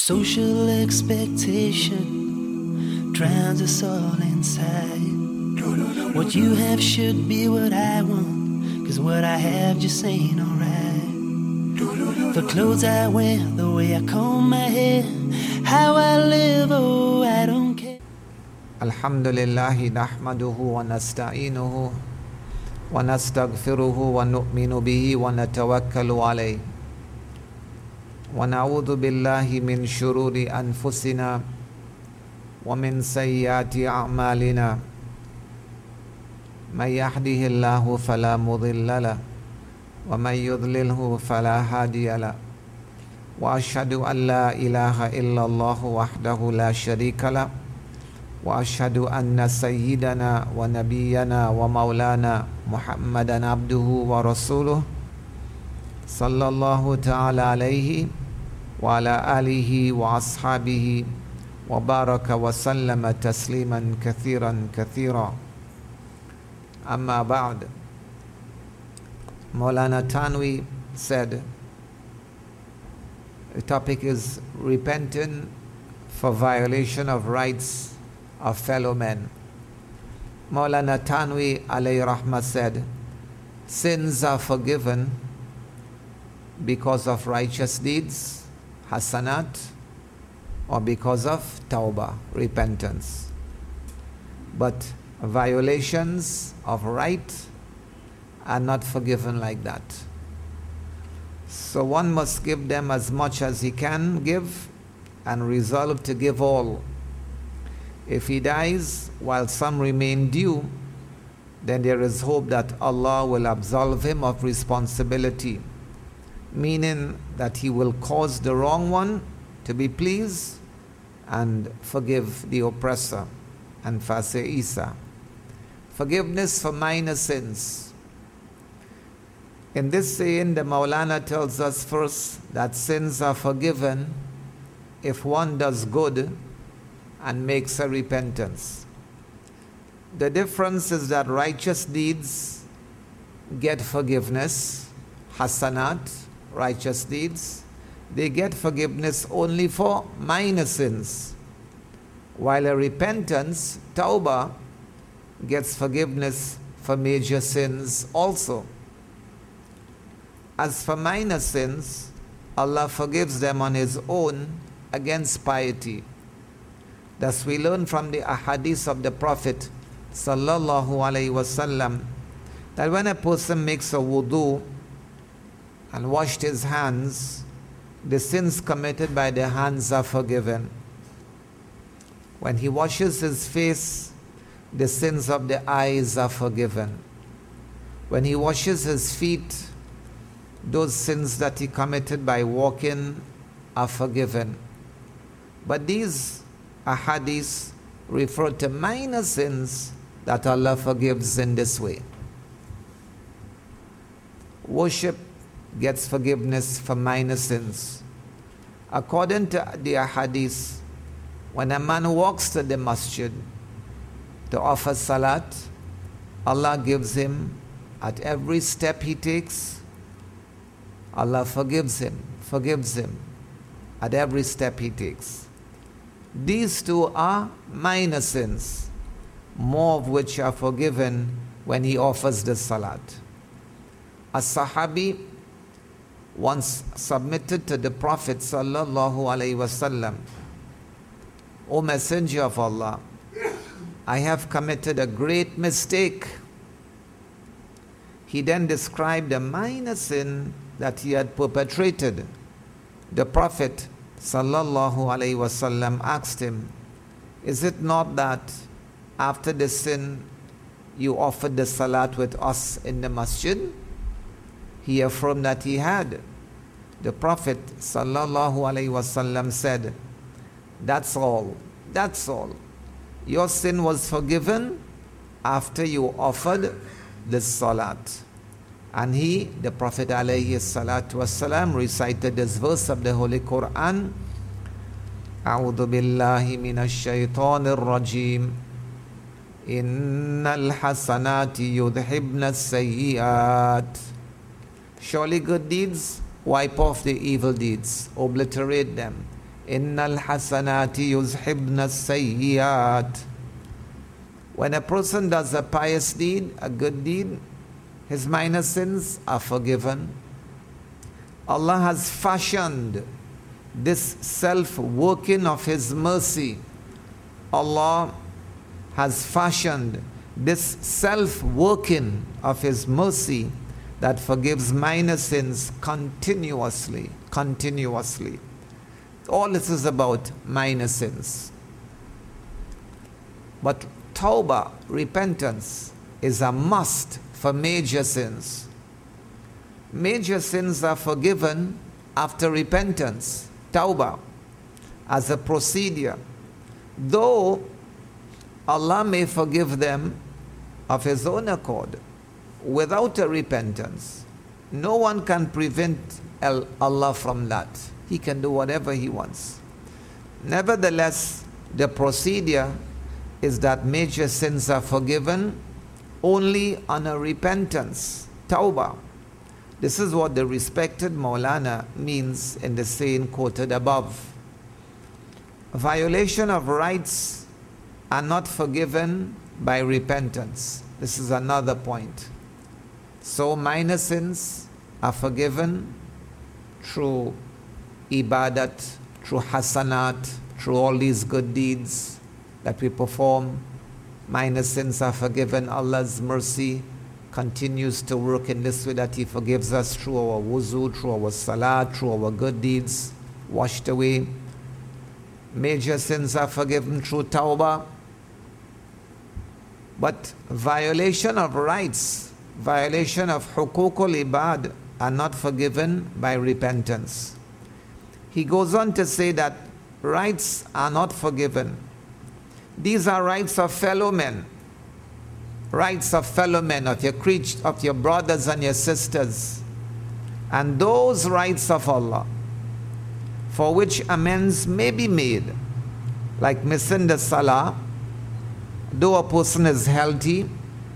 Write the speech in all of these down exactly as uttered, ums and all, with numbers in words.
Social expectation drowns us all inside. What you have should be what I want, 'cause what I have just ain't alright. The clothes I wear, the way I comb my hair, how I live, oh, I don't care. Alhamdulillahi nahmaduhu wa nasta'inuhu wa nastaghfiruhu wa nu'minu bihi wa natawakkalu alayhi wa na'udhu billahi min shururi anfusina wa min sayyiati a'malina. Man yahdihillahu fala mudilla lahu wa man yudlilhu fala hadiya lahu. Wa ashhadu an la ilaha illallah wahdahu la sharika lahu wa ashhadu anna sayyidana wa nabiyyana wa maulana Muhammadan abduhu wa rasuluh sallallahu ta'ala alayhi wa ala alihi wa ashabihi wa baraka wa sallama tasliman kathiran kathira. Amma ba'd. Maulana Tanwi said, the topic is repenting for violation of rights of fellow men. Maulana Tanwi alayhi rahmah said, sins are forgiven because of righteous deeds, hasanat, or because of tawbah, repentance. But violations of right are not forgiven like that. So one must give them as much as he can give and resolve to give all. If he dies while some remain due, then there is hope that Allah will absolve him of responsibility, meaning that he will cause the wrong one to be pleased and forgive the oppressor. And Fase Isa. Forgiveness for minor sins. In this saying, the Maulana tells us first that sins are forgiven if one does good and makes a repentance. The difference is that righteous deeds get forgiveness, hasanat, righteous deeds, they get forgiveness only for minor sins, while a repentance, tawbah, gets forgiveness for major sins also. As for minor sins, Allah forgives them on His own against piety. Thus we learn from the ahadith of the Prophet sallallahu alaihi wasallam that when a person makes a wudu and washed his hands, the sins committed by the hands are forgiven. When he washes his face, the sins of the eyes are forgiven. When he washes his feet, those sins that he committed by walking are forgiven. But these ahadith refer to minor sins that Allah forgives in this way. Worship gets forgiveness for minor sins. According to the ahadith, when a man walks to the masjid to offer salat, Allah gives him, at every step he takes, Allah forgives him, forgives him at every step he takes. These two are minor sins, more of which are forgiven when he offers the salat. A Sahabi once submitted to the Prophet sallallahu alaihi wasallam, O Messenger of Allah, I have committed a great mistake. He then described a minor sin that he had perpetrated. The Prophet sallallahu alaihi wasallam asked him, is it not that after the sin you offered the salat with us in the masjid? He affirmed that he had. The Prophet sallallahu alaihi wasallam said, that's all, that's all. Your sin was forgiven after you offered the salat. And he, the Prophet alayhi salatu wasalam, recited this verse of the Holy Quran, A'udhu billahi minash shaitanir rajim, Innal hasanati yudhibna sayyiat. Surely good deeds wipe off the evil deeds, obliterate them. Innal hasanati yuzhibna sayyiyat. When a person does a pious deed, a good deed, his minor sins are forgiven. Allah has fashioned this self-working of His mercy. Allah has fashioned this self-working of His mercy that forgives minor sins continuously, continuously. All this is about minor sins. But tawbah, repentance, is a must for major sins. Major sins are forgiven after repentance, tawbah, as a procedure. Though Allah may forgive them of His own accord, without a repentance. No one can prevent Allah from that. He can do whatever He wants. Nevertheless, the procedure is that major sins are forgiven only on a repentance, tawbah. This is what the respected Maulana means in the saying quoted above. Violation of rights are not forgiven by repentance. This is another point. So minor sins are forgiven through ibadat, through hasanat, through all these good deeds that we perform. Minor sins are forgiven. Allah's mercy continues to work in this way that He forgives us through our wuzu, through our salat, through our good deeds washed away. Major sins are forgiven through tawbah. But violation of rights, violation of hukukul ibad are not forgiven by repentance. He goes on to say that rights are not forgiven. These are rights of fellow men. Rights of fellow men, of your creatures, of your brothers and your sisters. And those rights of Allah, for which amends may be made, like missing the salah. Though a person is healthy,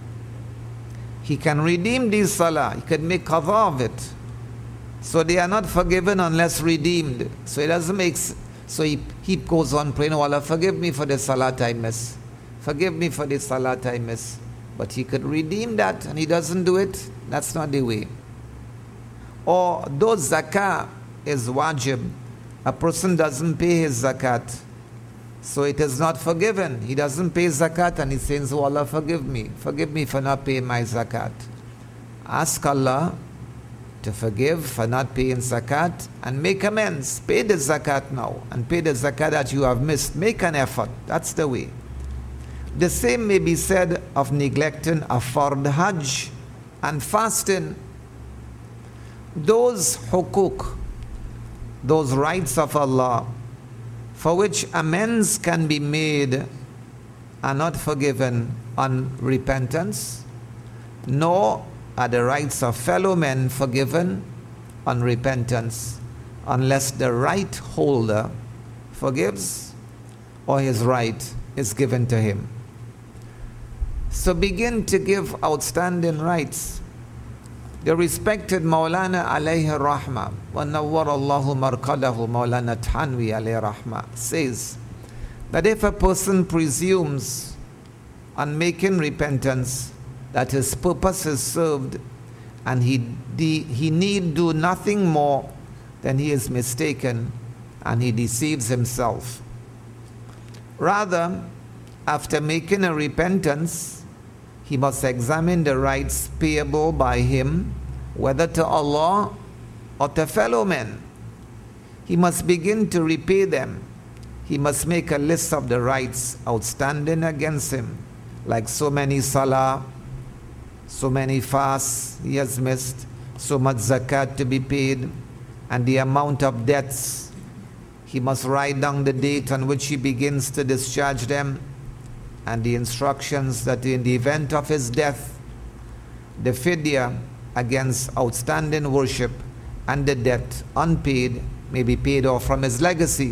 he can redeem these salah. He can make qadha of it. So they are not forgiven unless redeemed. So it doesn't make so he, he goes on praying, oh Allah, forgive me for the salat I miss. Forgive me for the salat I miss. But he could redeem that and he doesn't do it. That's not the way. Or though zakah is wajib, a person doesn't pay his zakat, so it is not forgiven. He doesn't pay zakat and he says, oh Allah, forgive me. Forgive me for not paying my zakat. Ask Allah to forgive for not paying zakat and make amends. Pay the zakat now and pay the zakat that you have missed. Make an effort. That's the way. The same may be said of neglecting a fard hajj and fasting. Those hukuk, those rights of Allah, for which amends can be made, are not forgiven on repentance, nor are the rights of fellow men forgiven on repentance, unless the right holder forgives or his right is given to him. So begin to give outstanding rights. The respected Maulana alayhi rahma, wa nawwar Allahu marqadahu, Maulana Thanwi alayhi rahma, says that if a person presumes on making repentance that his purpose is served and he, de- he need do nothing more, then he is mistaken and he deceives himself. Rather, after making a repentance, he must examine the rights payable by him, whether to Allah or to fellow men. He must begin to repay them. He must make a list of the rights outstanding against him, like so many salah, so many fasts he has missed, so much zakat to be paid, and the amount of debts. He must write down the date on which he begins to discharge them, and the instructions that in the event of his death, the fidya against outstanding worship and the debt unpaid may be paid off from his legacy.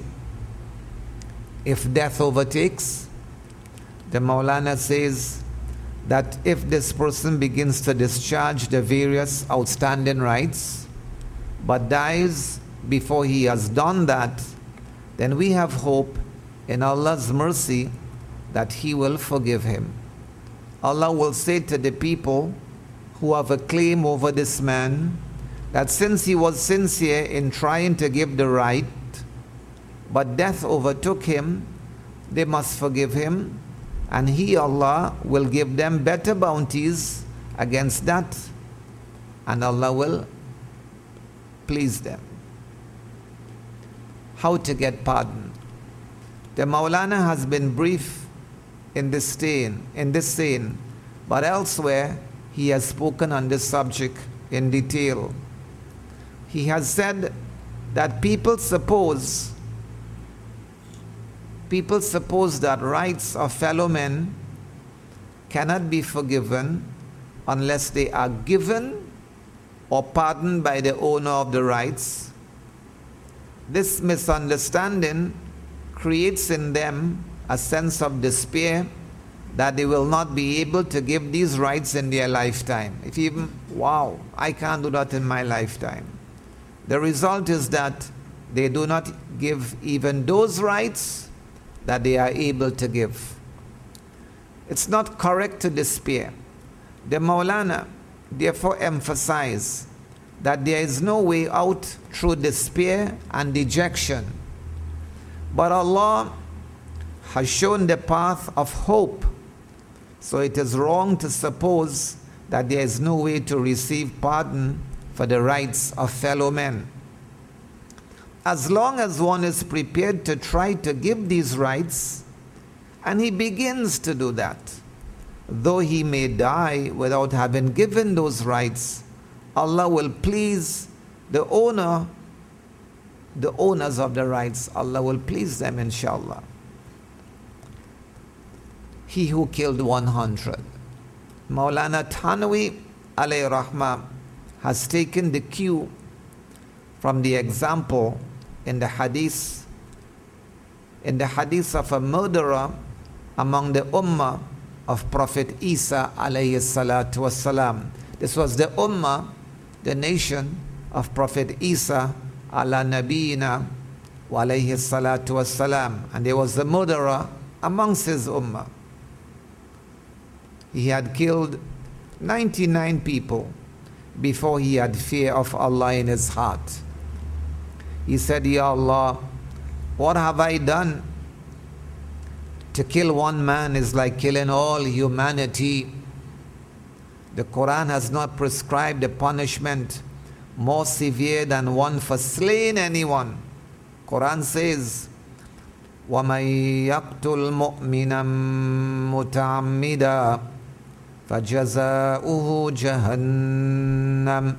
If death overtakes, the Maulana says that if this person begins to discharge the various outstanding rights, but dies before he has done that, then we have hope in Allah's mercy that He will forgive him. Allah will say to the people who have a claim over this man that since he was sincere in trying to give the right, but death overtook him, they must forgive him, and He, Allah, will give them better bounties against that, and Allah will please them. How to get pardon? The Maulana has been brief in this saying, in this saying, but elsewhere he has spoken on this subject in detail. He has said that people suppose people suppose that rights of fellow men cannot be forgiven unless they are given or pardoned by the owner of the rights. This misunderstanding creates in them a sense of despair that they will not be able to give these rights in their lifetime. If even, wow, I can't do that in my lifetime. The result is that they do not give even those rights that they are able to give. It's not correct to despair. The Maulana therefore emphasized that there is no way out through despair and dejection. But Allah has shown the path of hope. So it is wrong to suppose that there is no way to receive pardon for the rights of fellow men. As long as one is prepared to try to give these rights, and he begins to do that, though he may die without having given those rights, Allah will please the owner, the owners of the rights. Allah will please them, inshallah. He who killed one hundred. Maulana Thanwi alayhi rahmah has taken the cue from the example in the hadith, in the hadith of a murderer among the ummah of Prophet Isa alayhi salatu wassalam. This was the ummah, the nation of Prophet Isa ala nabiyina wa alayhi salatu wassalam. And there was a murderer amongst his ummah. He had killed ninety-nine people before he had fear of Allah in his heart. He said, Ya Allah, what have I done? To kill one man is like killing all humanity. The Quran has not prescribed a punishment more severe than one for slaying anyone. Quran says, وَمَن يَقْتُلْ مُؤْمِنًا مُتَعَمِّدًا فَجَزَاؤُهُ جَهَنَّمُ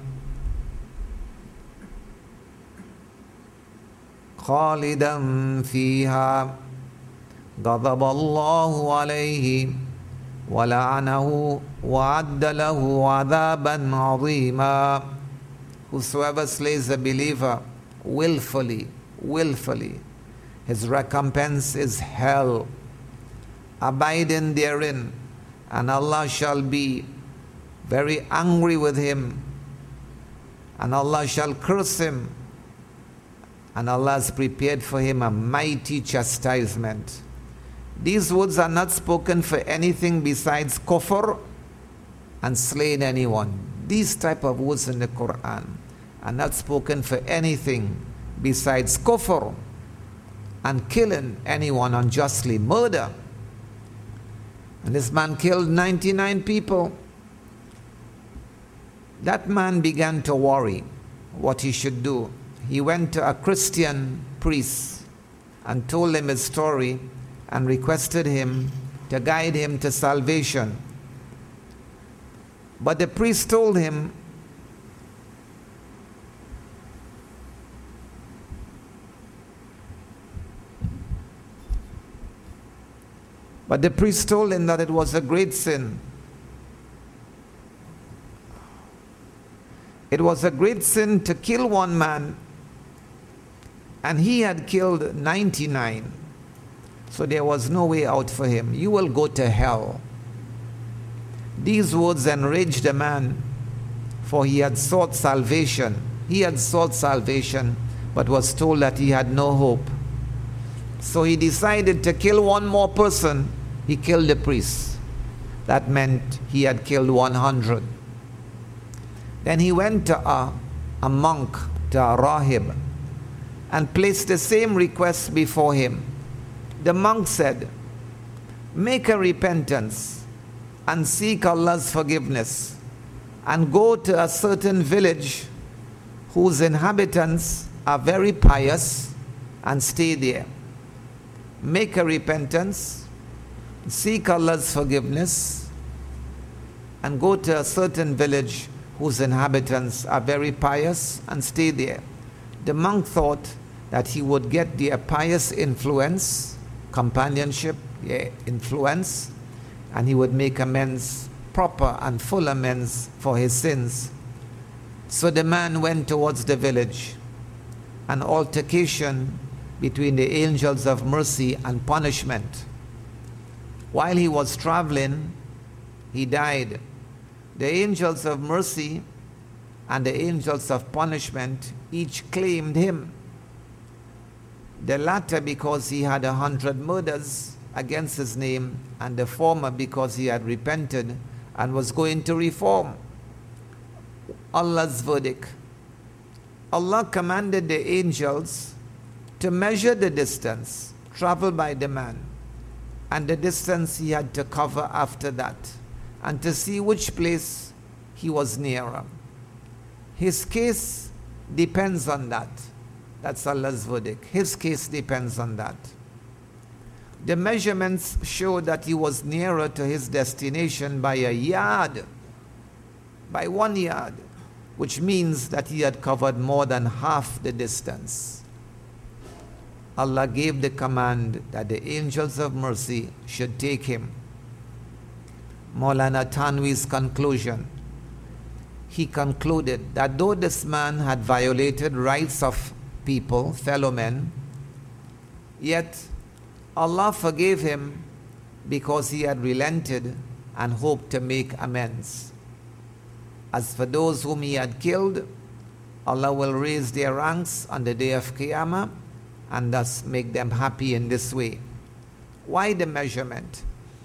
خَالِدًا فِيهَا غضب الله عليه ولعنه وعد له عذابا عظيما. Whosoever slays a believer willfully, willfully, his recompense is hell, abiding therein, and Allah shall be very angry with him, and Allah shall curse him, and Allah has prepared for him a mighty chastisement. These words are not spoken for anything besides kufr and slaying anyone. These type of words in the Quran are not spoken for anything besides kufr and killing anyone unjustly, murder. And this man killed ninety-nine people. That man began to worry what he should do. He went to a Christian priest and told him his story and requested him to guide him to salvation. But the priest told him, but the priest told him that it was a great sin. It was a great sin to kill one man, and he had killed ninety-nine. So there was no way out for him. You will go to hell. These words enraged the man, for he had sought salvation. He had sought salvation, but was told that he had no hope. So he decided to kill one more person. He killed the priest. That meant he had killed one hundred. Then he went to a, a monk, to a rahib, and placed the same request before him. The monk said, make a repentance and seek Allah's forgiveness, and go to a certain village whose inhabitants are very pious, and stay there. Make a repentance, seek Allah's forgiveness, and go to a certain village whose inhabitants are very pious, and stay there. The monk thought that he would get their pious influence, companionship, their influence, and he would make amends, proper and full amends for his sins. So the man went towards the village. An altercation between the angels of mercy and punishment. While he was traveling, he died. The angels of mercy and the angels of punishment each claimed him. The latter because he had a hundred murders against his name, and the former because he had repented and was going to reform. Allah's verdict. Allah commanded the angels to measure the distance traveled by the man and the distance he had to cover after that, and to see which place he was nearer. His case depends on that. That's Allah's verdict. His case depends on that. The measurements show that he was nearer to his destination by a yard, by one yard, which means that he had covered more than half the distance. Allah gave the command that the angels of mercy should take him. Maulana Tanwi's conclusion. He concluded that though this man had violated rights of people, fellow men, yet Allah forgave him because he had relented and hoped to make amends. As for those whom he had killed, Allah will raise their ranks on the day of Qiyamah and thus make them happy in this way. Why the measurement?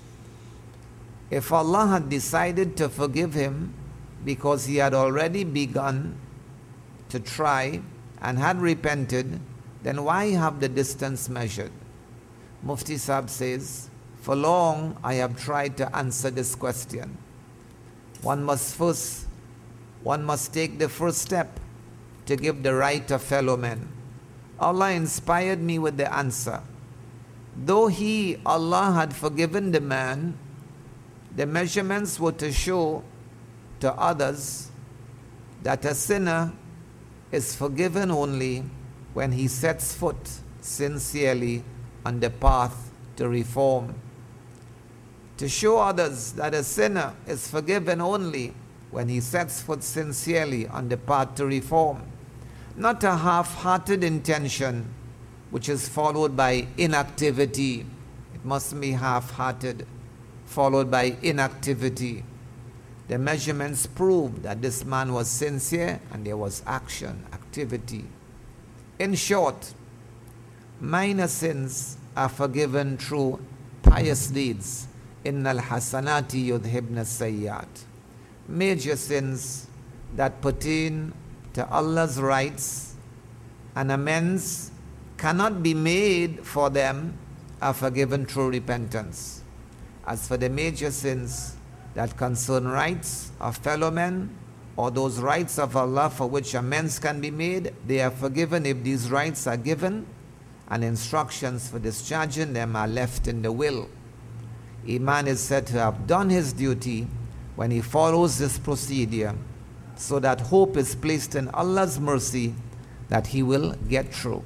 If Allah had decided to forgive him because he had already begun to try and had repented, then why have the distance measured? Mufti Saab says, for long I have tried to answer this question. One must first, one must take the first step to give the right of fellow men. Allah inspired me with the answer. Though he, Allah, had forgiven the man, the measurements were to show to others that a sinner is forgiven only when he sets foot sincerely on the path to reform. To show others that a sinner is forgiven only when he sets foot sincerely on the path to reform. Not a half-hearted intention which is followed by inactivity. It must be half-hearted, followed by inactivity. The measurements proved that this man was sincere and there was action, activity. In short, minor sins are forgiven through pious deeds. Innal hasanati yudhibna sayyat. Major sins that pertain to Allah's rights and amends cannot be made for them are forgiven through repentance. As for the major sins that concern rights of fellow men or those rights of Allah for which amends can be made, they are forgiven if these rights are given and instructions for discharging them are left in the will. Iman is said to have done his duty when he follows this procedure, so that hope is placed in Allah's mercy that he will get through.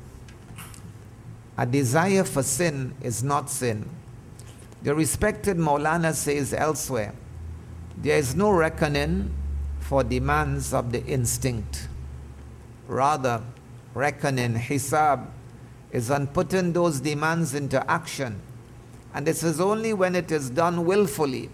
A desire for sin is not sin. The respected Maulana says elsewhere, there is no reckoning for demands of the instinct. Rather, reckoning, hisab, is on putting those demands into action, and this is only when it is done willfully.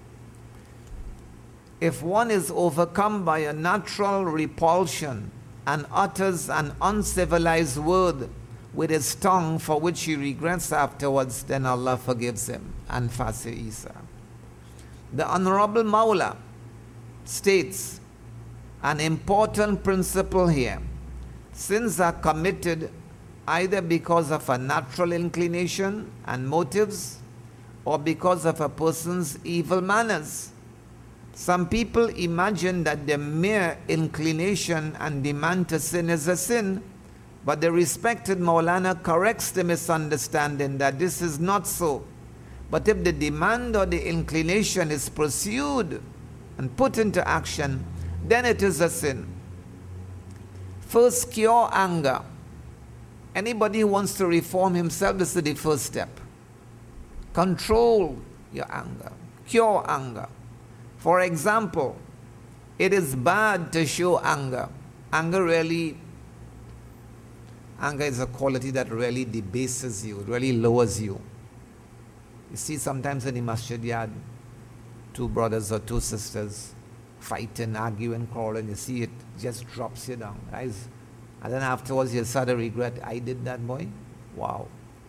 If one is overcome by a natural repulsion and utters an uncivilized word with his tongue, for which he regrets afterwards, then Allah forgives him. Anfas Isa. The Honorable Mawla states an important principle here. Sins are committed either because of a natural inclination and motives, or because of a person's evil manners. Some people imagine that the mere inclination and demand to sin is a sin, but the respected Maulana corrects the misunderstanding that this is not so. But if the demand or the inclination is pursued and put into action, then it is a sin. First, cure anger. Anybody who wants to reform himself, this is the first step. Control your anger. Cure anger. For example, it is bad to show anger. Anger really, anger is a quality that really debases you, really lowers you. You see sometimes in the masjid yard, two brothers or two sisters fighting, arguing, quarreling, you see it just drops you down. Guys, and then afterwards you start to regret, I did that, boy. Wow.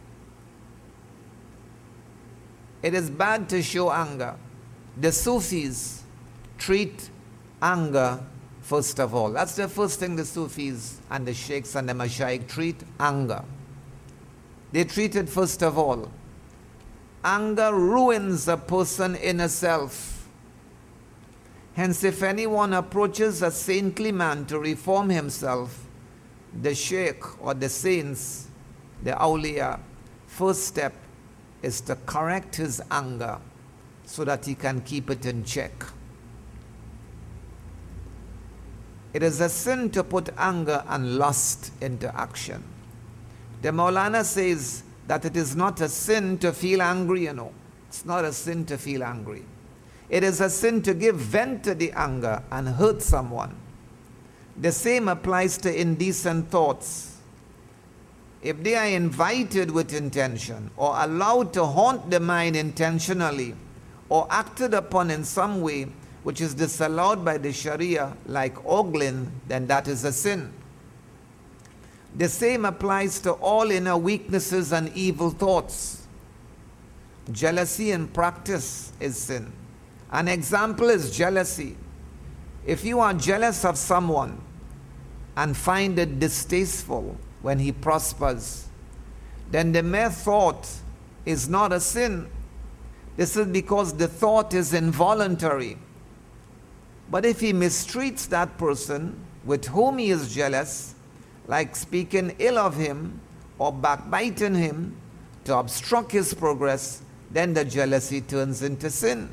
It is bad to show anger. The Sufis treat anger first of all. That's the first thing the Sufis and the Sheikhs and the Mashaykh treat, anger. They treat it first of all. Anger ruins a person inner self. Hence, if anyone approaches a saintly man to reform himself, the Sheikh or the saints, the awliya, first step is to correct his anger so that he can keep it in check. It is a sin to put anger and lust into action. The Maulana says that it is not a sin to feel angry, you know. It's not a sin to feel angry. It is a sin to give vent to the anger and hurt someone. The same applies to indecent thoughts. If they are invited with intention or allowed to haunt the mind intentionally or acted upon in some way which is disallowed by the Sharia, like ogling, then that is a sin. The same applies to all inner weaknesses and evil thoughts. Jealousy in practice is sin. An example is jealousy. If you are jealous of someone and find it distasteful when he prospers, then the mere thought is not a sin. This is because the thought is involuntary. But if he mistreats that person with whom he is jealous, like speaking ill of him or backbiting him to obstruct his progress, then the jealousy turns into sin.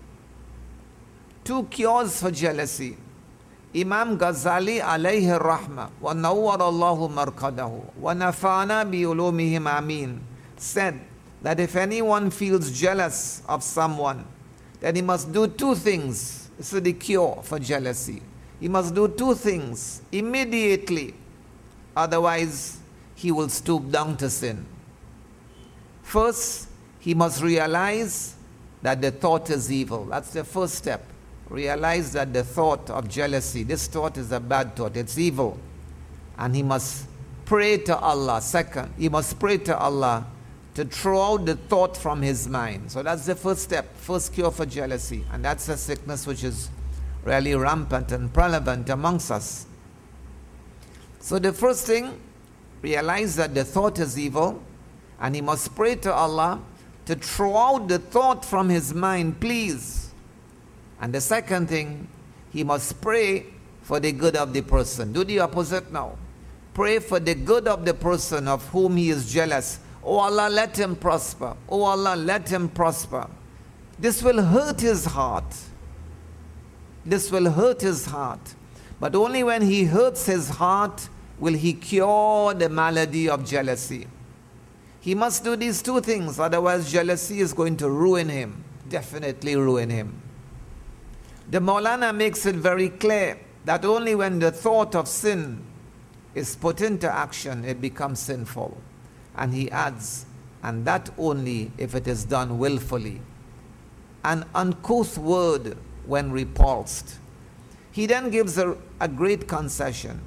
Two cures for jealousy. Imam Ghazali alayhi rahmah wa nawwar Allahu marqadahu wa nafana bi ulumihim ameen said that if anyone feels jealous of someone, then he must do two things. This is the cure for jealousy. He must do two things immediately. Otherwise, he will stoop down to sin. First, he must realize that the thought is evil. That's the first step. Realize that the thought of jealousy, this thought is a bad thought, it's evil. And he must pray to Allah. Second, he must pray to Allah to throw out the thought from his mind. So that's the first step, first cure for jealousy. And that's a sickness which is really rampant and prevalent amongst us. So the first thing, realize that the thought is evil, and he must pray to Allah to throw out the thought from his mind, please. And the second thing, he must pray for the good of the person. Do the opposite now. Pray for the good of the person of whom he is jealous. Oh Allah, let him prosper. Oh Allah, let him prosper. This will hurt his heart. This will hurt his heart. But only when he hurts his heart will he cure the malady of jealousy. He must do these two things, otherwise jealousy is going to ruin him, definitely ruin him. The Maulana makes it very clear that only when the thought of sin is put into action, it becomes sinful. And he adds, and that only if it is done willfully. An uncouth word when repulsed. He then gives a, a great concession.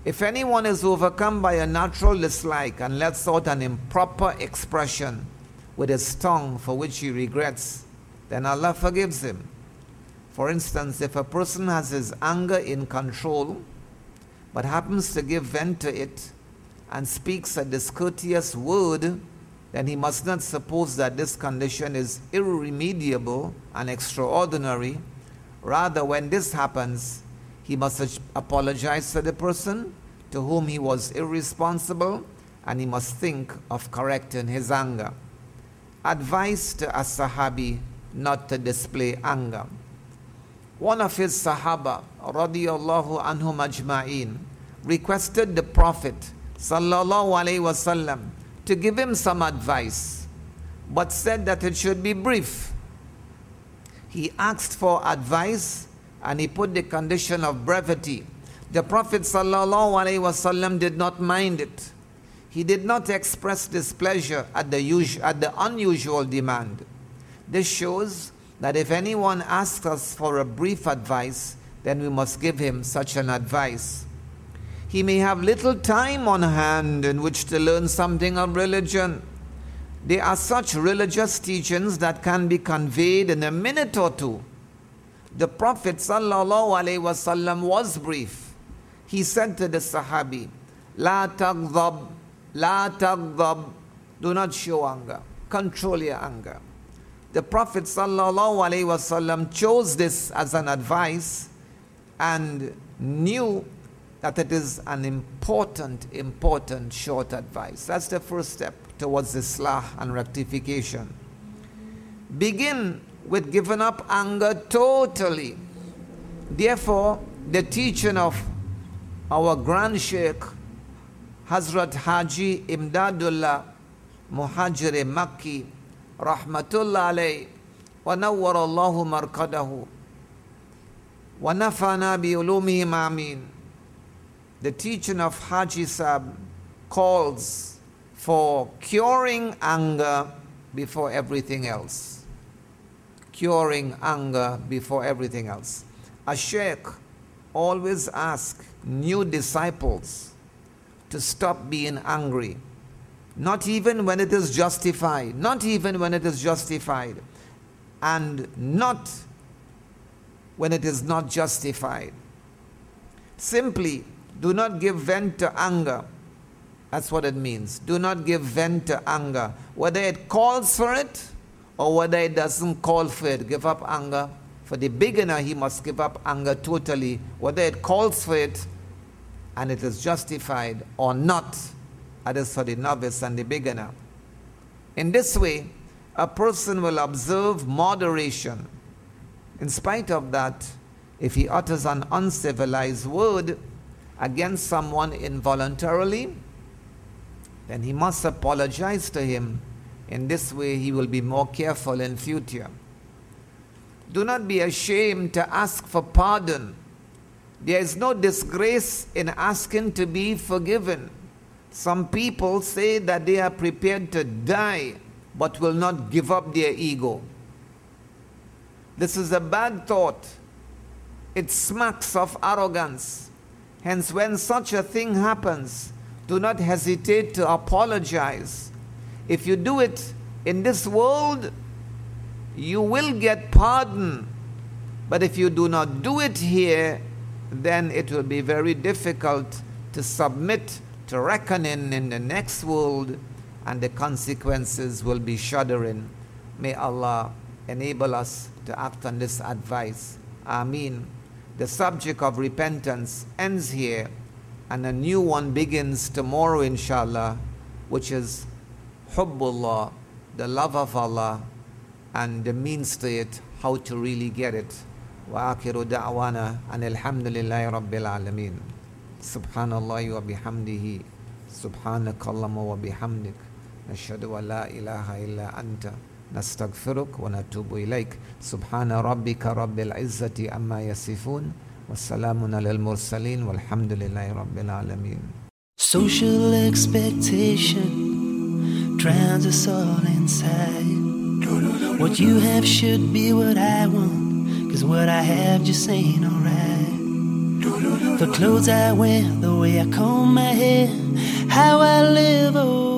If anyone is overcome by a natural dislike and lets out an improper expression with his tongue for which he regrets, then Allah forgives him. For instance, if a person has his anger in control but happens to give vent to it and speaks a discourteous word, then he must not suppose that this condition is irremediable and extraordinary. Rather, when this happens, he must apologize to the person to whom he was irresponsible, and he must think of correcting his anger. Advice to a Sahabi not to display anger. One of his Sahaba, radiyallahu anhum ajma'in, requested the Prophet sallallahu alaihi wasallam to give him some advice, but said that it should be brief. He asked for advice and he put the condition of brevity. The Prophet sallallahu alaihi wasallam did not mind it. He did not express displeasure at the, us- at the unusual demand. This shows that if anyone asks us for a brief advice, then we must give him such an advice. He may have little time on hand in which to learn something of religion. There are such religious teachings that can be conveyed in a minute or two. The Prophet sallallahu alaihi wasallam was brief. He said to the Sahabi, La taghdab, la taghdab, do not show anger, control your anger. The Prophet sallallahu alaihi wasallam chose this as an advice and knew that it is an important, important short advice. That's the first step towards Islah and rectification. Begin with giving up anger totally. Therefore, the teaching of our Grand Sheikh, Hazrat Haji Imdadullah Muhajir Makki, Rahmatullah alayhi, wa nawwara Allahu marqadahu, wa nafana bi ulumihim ameen. The teaching of Haji Sahib calls for curing anger before everything else. Curing anger before everything else. A sheikh always asks new disciples to stop being angry. Not even when it is justified. Not even when it is justified. And not when it is not justified. Simply, do not give vent to anger. That's what it means. Do not give vent to anger. Whether it calls for it or whether it doesn't call for it, give up anger. For the beginner, he must give up anger totally. Whether it calls for it and it is justified or not, that is for the novice and the beginner. In this way, a person will observe moderation. In spite of that, if he utters an uncivilized word against someone involuntarily, then he must apologize to him. In this way, he will be more careful in future. Do not be ashamed to ask for pardon. There is no disgrace in asking to be forgiven. Some people say that they are prepared to die but will not give up their ego. This is a bad thought. It smacks of arrogance. Hence, when such a thing happens, do not hesitate to apologize. If you do it in this world, you will get pardon. But if you do not do it here, then it will be very difficult to submit to reckoning in the next world, and the consequences will be shuddering. May Allah enable us to act on this advice. Ameen. The subject of repentance ends here, and a new one begins tomorrow, inshallah, which is Hubbullah, the love of Allah, and the means to it, how to really get it. Wa akhiru da'wana and alhamdulillahi rabbil alameen. Subhanallah wa bihamdihi. Subhanakallahumma wa bihamdik. Nashhadu wa la ilaha illa anta. نستغفرك ونتوب إليك سبحان ربك رب العزة عما يصفون والسلام على المرسلين والحمد لله رب العالمين. Social expectation drowns us all inside. What you have should be what I want, 'cause what I have just ain't alright. The clothes I wear, the way I comb my hair, how I live, oh